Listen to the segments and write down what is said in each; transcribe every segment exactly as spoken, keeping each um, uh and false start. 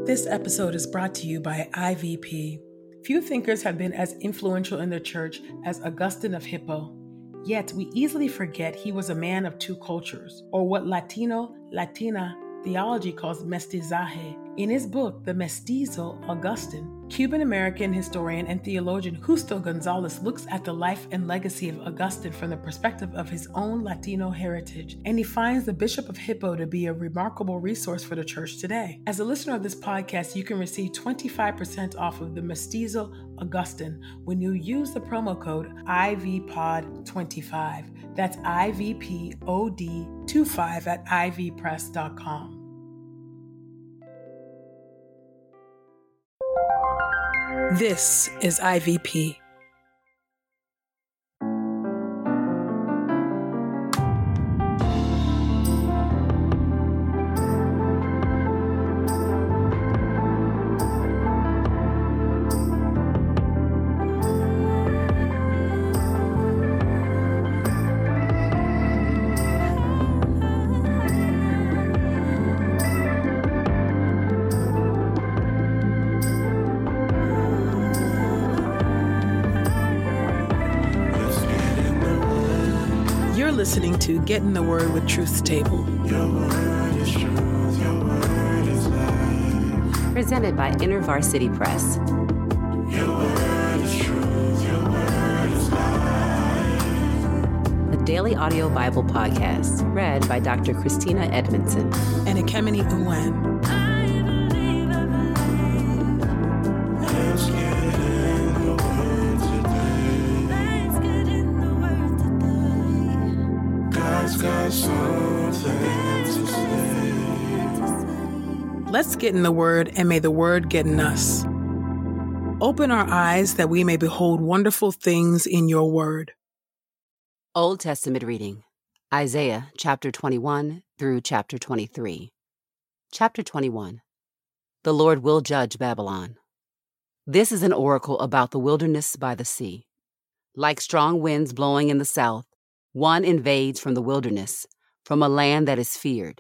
This episode is brought to you by I V P. Few thinkers have been as influential in the church as Augustine of Hippo. Yet we easily forget he was a man of two cultures, or what Latino, Latina theology calls mestizaje. In his book, The Mestizo Augustine, Cuban-American historian and theologian Justo Gonzalez looks at the life and legacy of Augustine from the perspective of his own Latino heritage, and he finds the Bishop of Hippo to be a remarkable resource for the church today. As a listener of this podcast, you can receive twenty-five percent off of the Mestizo Augustine when you use the promo code I V P O D twenty-five. That's I V P O D twenty-five at I V press dot com. This is I V P. Listening to Get in the Word with Truth's Table. Your word is truth, your word is life. Presented by InterVarsity Press. Your word is truth, your word is life. A daily audio Bible podcast read by Doctor Christina Edmondson and Ekemini Uwan. Let's get in the Word, and may the Word get in us. Open our eyes that we may behold wonderful things in your Word. Old Testament reading, Isaiah chapter twenty-one through chapter twenty-three. Chapter twenty-one. The Lord will judge Babylon. This is an oracle about the wilderness by the sea. Like strong winds blowing in the south, one invades from the wilderness, from a land that is feared.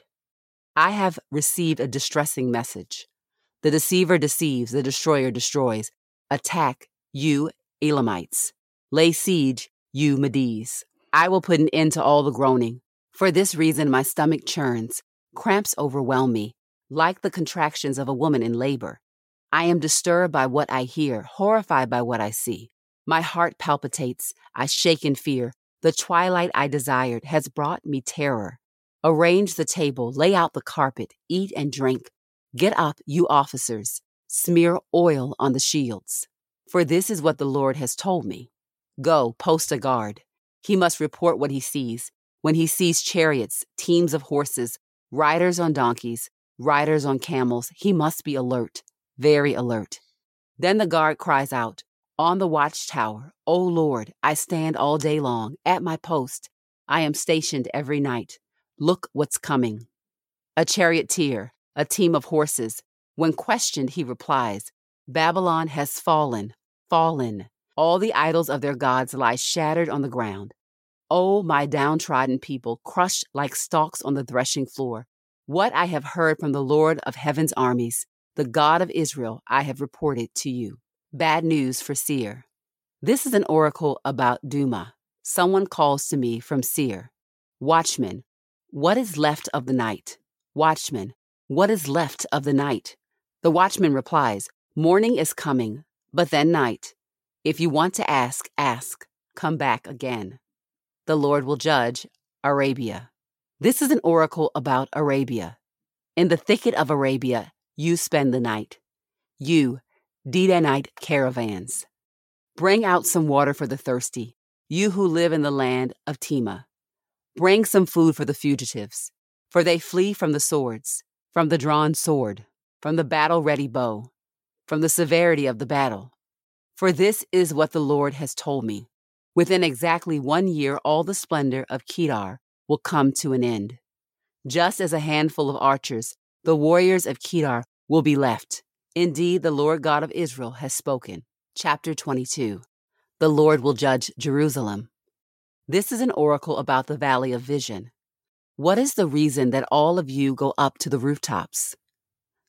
I have received a distressing message. The deceiver deceives, the destroyer destroys. Attack, you Elamites. Lay siege, you Medes. I will put an end to all the groaning. For this reason my stomach churns. Cramps overwhelm me, like the contractions of a woman in labor. I am disturbed by what I hear, horrified by what I see. My heart palpitates. I shake in fear. The twilight I desired has brought me terror. Arrange the table, lay out the carpet, eat and drink. Get up, you officers. Smear oil on the shields. For this is what the Lord has told me. Go, post a guard. He must report what he sees. When he sees chariots, teams of horses, riders on donkeys, riders on camels, he must be alert, very alert. Then the guard cries out, on the watchtower, O Lord, I stand all day long, at my post. I am stationed every night. Look what's coming. A charioteer, a team of horses. When questioned, he replies, Babylon has fallen, fallen. All the idols of their gods lie shattered on the ground. Oh, my downtrodden people, crushed like stalks on the threshing floor. What I have heard from the Lord of heaven's armies, the God of Israel, I have reported to you. Bad news for Seir. This is an oracle about Duma. Someone calls to me from Seir. Watchman, what is left of the night? Watchman, what is left of the night? The watchman replies, morning is coming, but then night. If you want to ask, ask. Come back again. The Lord will judge Arabia. This is an oracle about Arabia. In the thicket of Arabia, you spend the night. You, Dedanite caravans. Bring out some water for the thirsty, you who live in the land of Tema. Bring some food for the fugitives, for they flee from the swords, from the drawn sword, from the battle-ready bow, from the severity of the battle. For this is what the Lord has told me. Within exactly one year, all the splendor of Kedar will come to an end. Just as a handful of archers, the warriors of Kedar will be left. Indeed, the Lord God of Israel has spoken. Chapter twenty-two. The Lord will judge Jerusalem. This is an oracle about the Valley of Vision. What is the reason that all of you go up to the rooftops?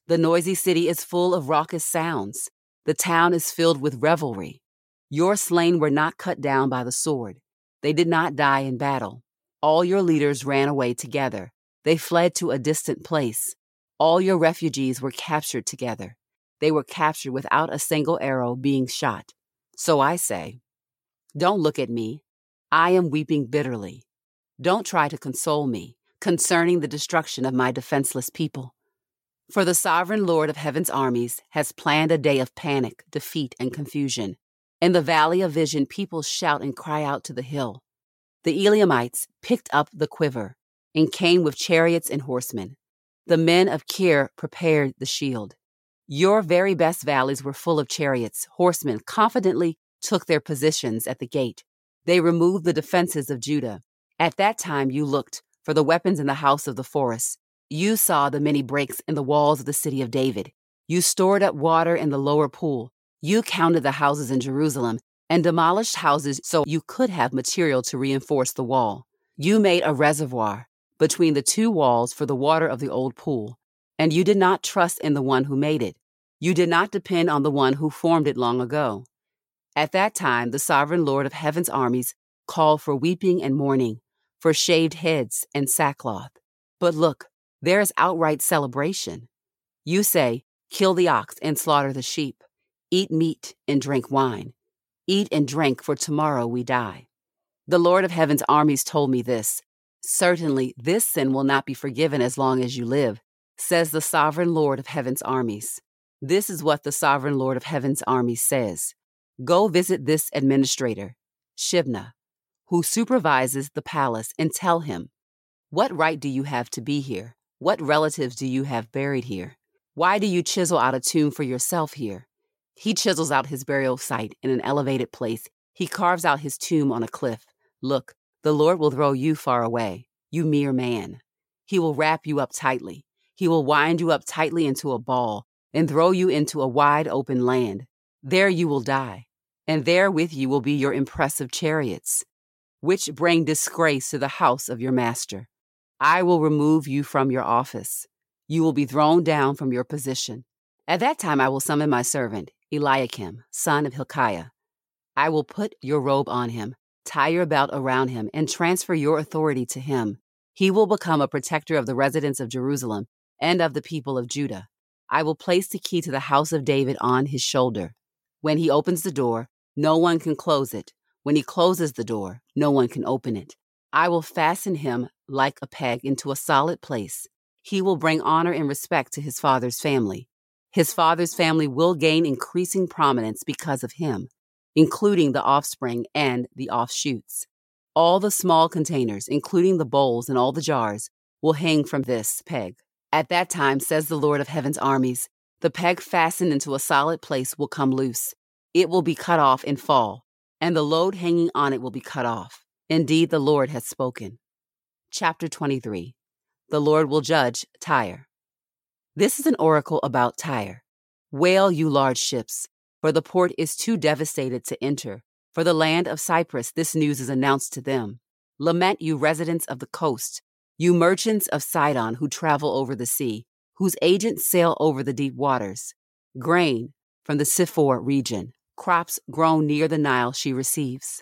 The noisy city is full of raucous sounds. The town is filled with revelry. Your slain were not cut down by the sword. They did not die in battle. All your leaders ran away together. They fled to a distant place. All your refugees were captured together. They were captured without a single arrow being shot. So I say, don't look at me. I am weeping bitterly. Don't try to console me concerning the destruction of my defenseless people. For the sovereign Lord of heaven's armies has planned a day of panic, defeat, and confusion. In the valley of vision, people shout and cry out to the hill. The Eliamites picked up the quiver and came with chariots and horsemen. The men of Kir prepared the shield. Your very best valleys were full of chariots. Horsemen confidently took their positions at the gate. They removed the defenses of Judah. At that time you looked for the weapons in the house of the forest. You saw the many breaks in the walls of the city of David. You stored up water in the lower pool. You counted the houses in Jerusalem and demolished houses so you could have material to reinforce the wall. You made a reservoir between the two walls for the water of the old pool, and you did not trust in the one who made it. You did not depend on the one who formed it long ago. At that time, the sovereign Lord of heaven's armies called for weeping and mourning, for shaved heads and sackcloth. But look, there is outright celebration. You say, kill the ox and slaughter the sheep. Eat meat and drink wine. Eat and drink, for tomorrow we die. The Lord of heaven's armies told me this. Certainly this sin will not be forgiven as long as you live, says the sovereign Lord of heaven's armies. This is what the sovereign Lord of heaven's armies says. Go visit this administrator, Shibna, who supervises the palace, and tell him, what right do you have to be here? What relatives do you have buried here? Why do you chisel out a tomb for yourself here? He chisels out his burial site in an elevated place. He carves out his tomb on a cliff. Look, the Lord will throw you far away, you mere man. He will wrap you up tightly. He will wind you up tightly into a ball and throw you into a wide open land. There you will die, and there with you will be your impressive chariots, which bring disgrace to the house of your master. I will remove you from your office. You will be thrown down from your position. At that time I will summon my servant, Eliakim, son of Hilkiah. I will put your robe on him, tie your belt around him, and transfer your authority to him. He will become a protector of the residents of Jerusalem and of the people of Judah. I will place the key to the house of David on his shoulder. When he opens the door, no one can close it. When he closes the door, no one can open it. I will fasten him like a peg into a solid place. He will bring honor and respect to his father's family. His father's family will gain increasing prominence because of him, including the offspring and the offshoots. All the small containers, including the bowls and all the jars, will hang from this peg. At that time, says the Lord of heaven's armies, the peg fastened into a solid place will come loose. It will be cut off and fall, and the load hanging on it will be cut off. Indeed, the Lord has spoken. Chapter twenty-three. The Lord will judge Tyre. This is an oracle about Tyre. Wail, you large ships, for the port is too devastated to enter. For the land of Cyprus, this news is announced to them. Lament, you residents of the coast, you merchants of Sidon who travel over the sea, whose agents sail over the deep waters. Grain from the Siphor region, crops grown near the Nile she receives.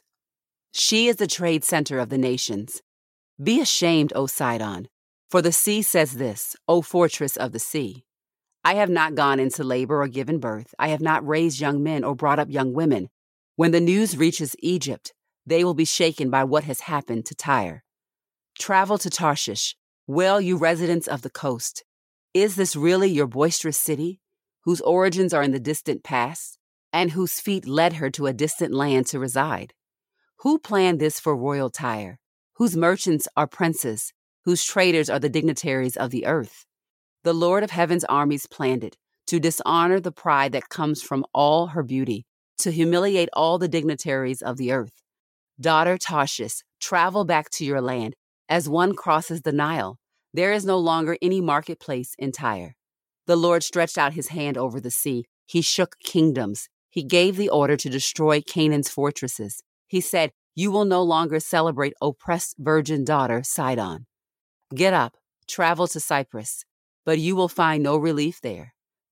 She is the trade center of the nations. Be ashamed, O Sidon, for the sea says this, O fortress of the sea. I have not gone into labor or given birth. I have not raised young men or brought up young women. When the news reaches Egypt, they will be shaken by what has happened to Tyre. Travel to Tarshish. Wail, you residents of the coast. Is this really your boisterous city, whose origins are in the distant past, and whose feet led her to a distant land to reside? Who planned this for royal Tyre, whose merchants are princes, whose traders are the dignitaries of the earth? The Lord of heaven's armies planned it, to dishonor the pride that comes from all her beauty, to humiliate all the dignitaries of the earth. Daughter Tarshish, travel back to your land. As one crosses the Nile, there is no longer any marketplace in Tyre. The Lord stretched out his hand over the sea. He shook kingdoms. He gave the order to destroy Canaan's fortresses. He said, you will no longer celebrate oppressed virgin daughter Sidon. Get up, travel to Cyprus, but you will find no relief there.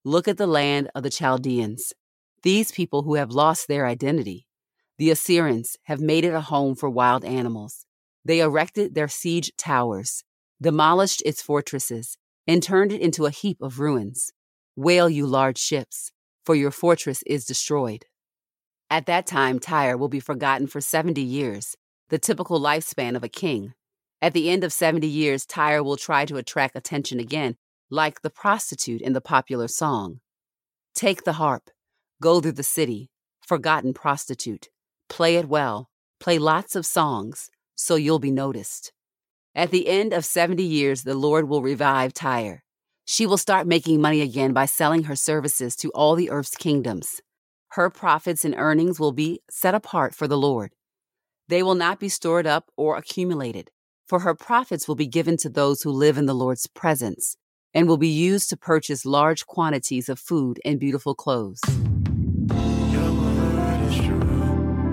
Look at the land of the Chaldeans, these people who have lost their identity. The Assyrians have made it a home for wild animals. They erected their siege towers, demolished its fortresses, and turned it into a heap of ruins. Wail, you large ships, for your fortress is destroyed. At that time, Tyre will be forgotten for seventy years, the typical lifespan of a king. At the end of seventy years, Tyre will try to attract attention again, like the prostitute in the popular song. Take the harp, go through the city, forgotten prostitute. Play it well, play lots of songs, so you'll be noticed. At the end of seventy years, the Lord will revive Tyre. She will start making money again by selling her services to all the earth's kingdoms. Her profits and earnings will be set apart for the Lord. They will not be stored up or accumulated, for her profits will be given to those who live in the Lord's presence and will be used to purchase large quantities of food and beautiful clothes. Your word is true.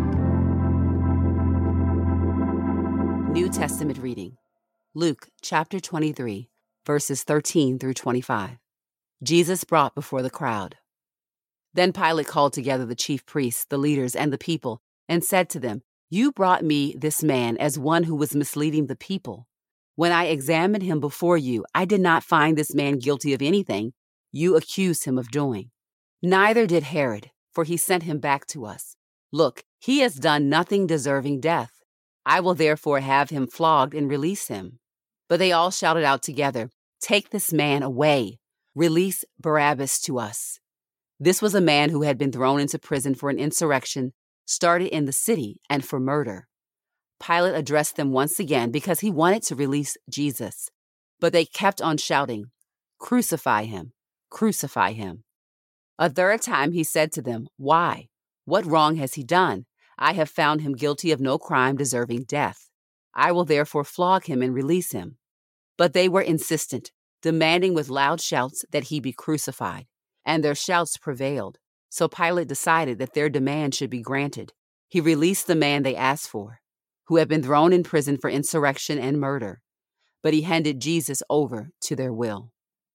New Testament reading. Luke chapter twenty-three, verses thirteen through twenty-five. Jesus brought before the crowd. Then Pilate called together the chief priests, the leaders, and the people, and said to them, "You brought me this man as one who was misleading the people. When I examined him before you, I did not find this man guilty of anything you accused him of doing. Neither did Herod, for he sent him back to us. Look, he has done nothing deserving death. I will therefore have him flogged and release him." But they all shouted out together, "Take this man away. Release Barabbas to us." This was a man who had been thrown into prison for an insurrection started in the city and for murder. Pilate addressed them once again because he wanted to release Jesus. But they kept on shouting, "Crucify him, crucify him." A third time he said to them, "Why? What wrong has he done? I have found him guilty of no crime deserving death. I will therefore flog him and release him." But they were insistent, demanding with loud shouts that he be crucified. And their shouts prevailed. So Pilate decided that their demand should be granted. He released the man they asked for, who had been thrown in prison for insurrection and murder. But he handed Jesus over to their will.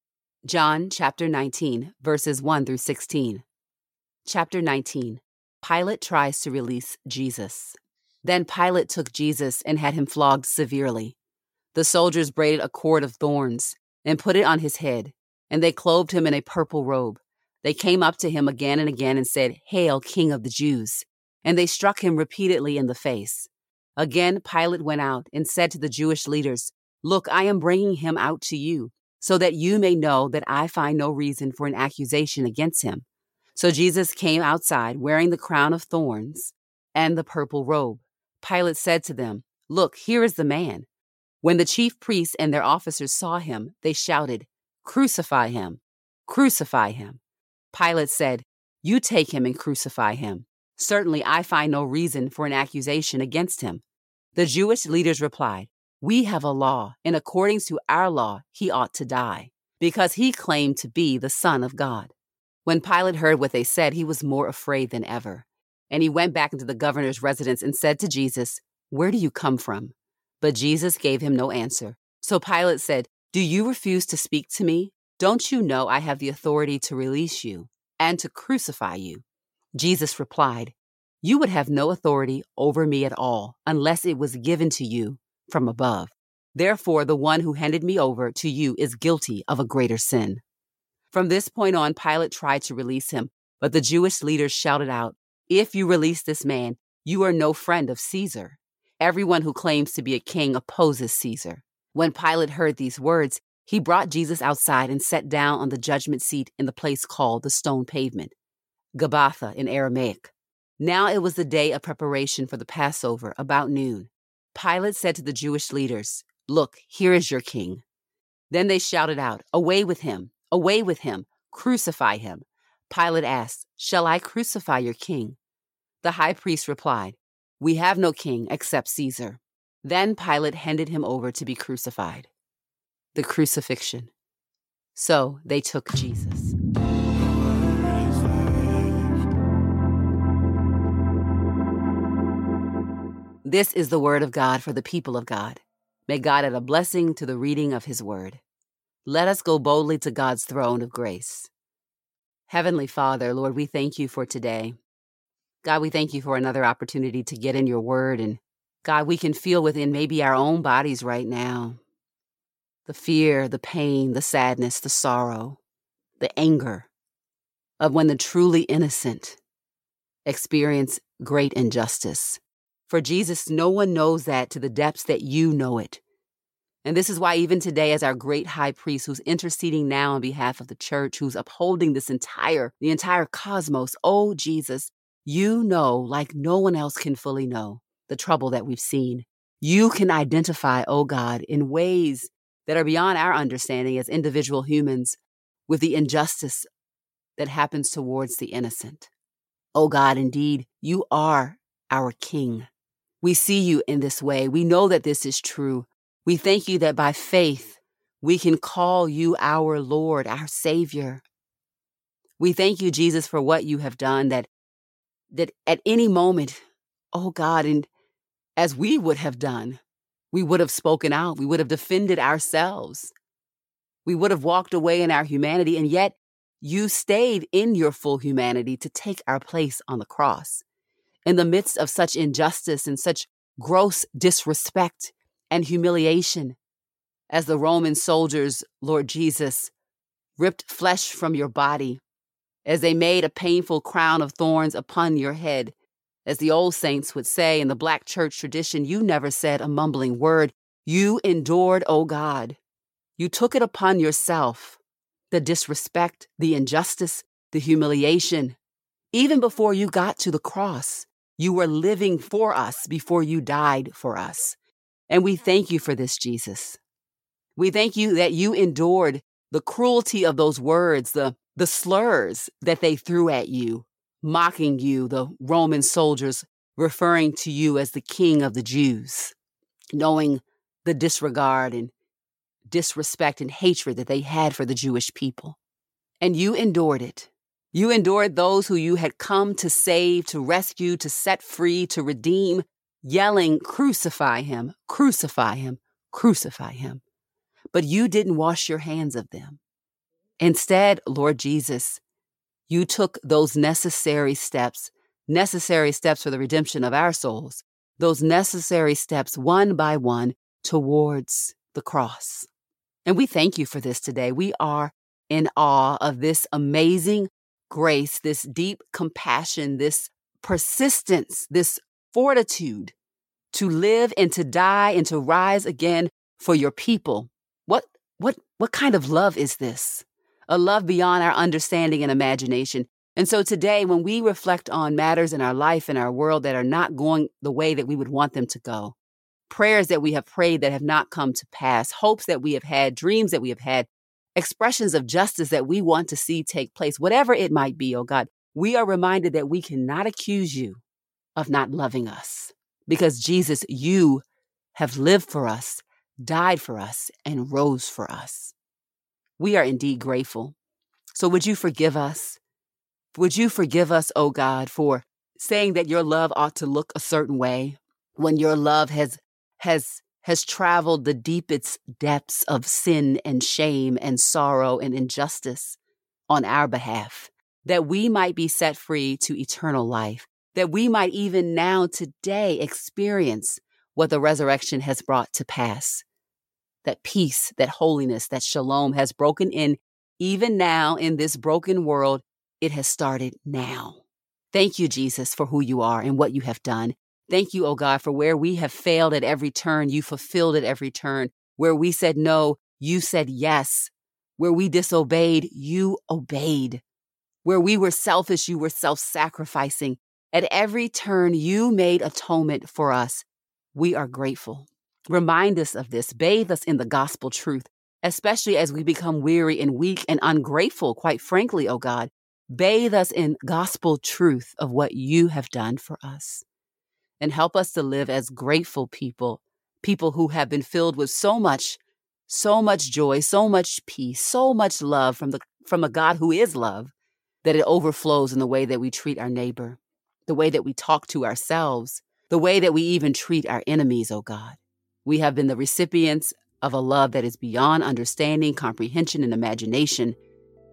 John chapter nineteen, verses one through sixteen. Chapter nineteen. Pilate tries to release Jesus. Then Pilate took Jesus and had him flogged severely. The soldiers braided a cord of thorns and put it on his head, and they clothed him in a purple robe. They came up to him again and again and said, "Hail, King of the Jews!" And they struck him repeatedly in the face. Again Pilate went out and said to the Jewish leaders, "Look, I am bringing him out to you, so that you may know that I find no reason for an accusation against him." So Jesus came outside wearing the crown of thorns and the purple robe. Pilate said to them, "Look, here is the man." When the chief priests and their officers saw him, they shouted, "Crucify him! Crucify him!" Pilate said, "You take him and crucify him. Certainly I find no reason for an accusation against him." The Jewish leaders replied, "We have a law, and according to our law, he ought to die, because he claimed to be the Son of God." When Pilate heard what they said, he was more afraid than ever. And he went back into the governor's residence and said to Jesus, "Where do you come from?" But Jesus gave him no answer. So Pilate said, "Do you refuse to speak to me? Don't you know I have the authority to release you and to crucify you?" Jesus replied, "You would have no authority over me at all unless it was given to you from above. Therefore, the one who handed me over to you is guilty of a greater sin." From this point on, Pilate tried to release him, but the Jewish leaders shouted out, "If you release this man, you are no friend of Caesar. Everyone who claims to be a king opposes Caesar." When Pilate heard these words, he brought Jesus outside and sat down on the judgment seat in the place called the Stone Pavement, Gabbatha in Aramaic. Now it was the day of preparation for the Passover, about noon. Pilate said to the Jewish leaders, "Look, here is your king." Then they shouted out, "Away with him! Away with him! Crucify him!" Pilate asked, "Shall I crucify your king?" The high priest replied, "We have no king except Caesar." Then Pilate handed him over to be crucified. The crucifixion. So they took Jesus. This is the word of God for the people of God. May God add a blessing to the reading of his word. Let us go boldly to God's throne of grace. Heavenly Father, Lord, we thank you for today. God, we thank you for another opportunity to get in your word. And God, we can feel within maybe our own bodies right now the fear, the pain, the sadness, the sorrow, the anger of when the truly innocent experience great injustice. For Jesus, no one knows that to the depths that you know it. And this is why even today, as our great high priest who's interceding now on behalf of the church, who's upholding this entire, the entire cosmos, oh Jesus, you know, like no one else can fully know, the trouble that we've seen. You can identify, oh God, in ways that are beyond our understanding as individual humans with the injustice that happens towards the innocent. Oh God, indeed, you are our King. We see you in this way. We know that this is true. We thank you that by faith, we can call you our Lord, our Savior. We thank you, Jesus, for what you have done, that, that at any moment, oh God, and as we would have done, we would have spoken out. We would have defended ourselves. We would have walked away in our humanity, and yet you stayed in your full humanity to take our place on the cross. In the midst of such injustice and such gross disrespect and humiliation, as the Roman soldiers, Lord Jesus, ripped flesh from your body, as they made a painful crown of thorns upon your head. As the old saints would say in the Black church tradition, you never said a mumbling word. You endured, O God. You took it upon yourself, the disrespect, the injustice, the humiliation. Even before you got to the cross, you were living for us before you died for us. And we thank you for this, Jesus. We thank you that you endured the cruelty of those words, the, the slurs that they threw at you, mocking you, the Roman soldiers referring to you as the King of the Jews, knowing the disregard and disrespect and hatred that they had for the Jewish people. And you endured it. You endured those who you had come to save, to rescue, to set free, to redeem, yelling, crucify him, crucify him, crucify him. But you didn't wash your hands of them. Instead, Lord Jesus, you took those necessary steps, necessary steps for the redemption of our souls, those necessary steps one by one towards the cross. And we thank you for this today. We are in awe of this amazing grace, this deep compassion, this persistence, this fortitude to live and to die and to rise again for your people. What, what, what kind of love is this? A love beyond our understanding and imagination. And so today, when we reflect on matters in our life and our world that are not going the way that we would want them to go, prayers that we have prayed that have not come to pass, hopes that we have had, dreams that we have had, expressions of justice that we want to see take place, whatever it might be, oh God, we are reminded that we cannot accuse you of not loving us. Because Jesus, you have lived for us, died for us, and rose for us. We are indeed grateful. So would you forgive us? Would you forgive us, oh God, for saying that your love ought to look a certain way when your love has, has, has traveled the deepest depths of sin and shame and sorrow and injustice on our behalf, that we might be set free to eternal life, that we might even now today experience what the resurrection has brought to pass. That peace, that holiness, that shalom has broken in even now in this broken world. It has started now. Thank you, Jesus, for who you are and what you have done. Thank you, oh God, for where we have failed at every turn, you fulfilled at every turn. Where we said no, you said yes. Where we disobeyed, you obeyed. Where we were selfish, you were self-sacrificing. At every turn, you made atonement for us. We are grateful. Remind us of this. Bathe us in the gospel truth, especially as we become weary and weak and ungrateful, quite frankly, oh God. Bathe us in gospel truth of what you have done for us. And help us to live as grateful people, people who have been filled with so much, so much joy, so much peace, so much love from the from a God who is love, that it overflows in the way that we treat our neighbor, the way that we talk to ourselves, the way that we even treat our enemies, oh God. We have been the recipients of a love that is beyond understanding, comprehension, and imagination.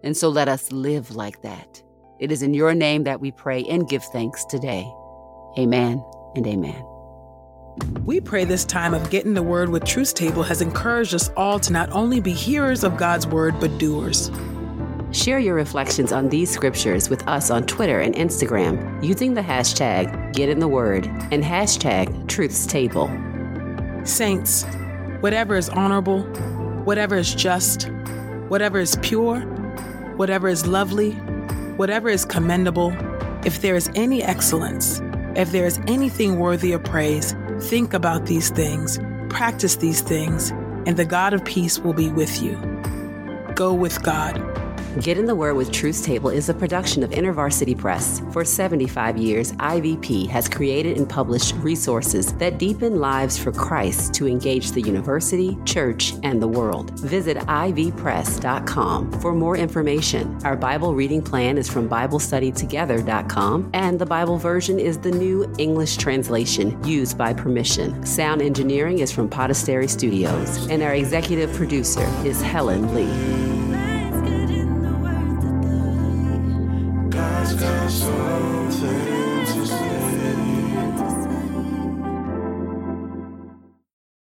And so let us live like that. It is in your name that we pray and give thanks today. Amen and amen. We pray this time of Getting the Word with Truth Table has encouraged us all to not only be hearers of God's Word, but doers. Share your reflections on these scriptures with us on Twitter and Instagram using the hashtag GetInTheWord and hashtag Truth's Table. Saints, whatever is honorable, whatever is just, whatever is pure, whatever is lovely, whatever is commendable, if there is any excellence, if there is anything worthy of praise, think about these things, practice these things, and the God of peace will be with you. Go with God. Get in the Word with Truth's Table is a production of InterVarsity Press. For seventy-five years, I V P has created and published resources that deepen lives for Christ to engage the university, church, and the world. Visit I V press dot com for more information. Our Bible reading plan is from Bible Study Together dot com, and the Bible version is the New English Translation used by permission. Sound engineering is from Podastery Studios, and our executive producer is Helen Lee. God's got something to say.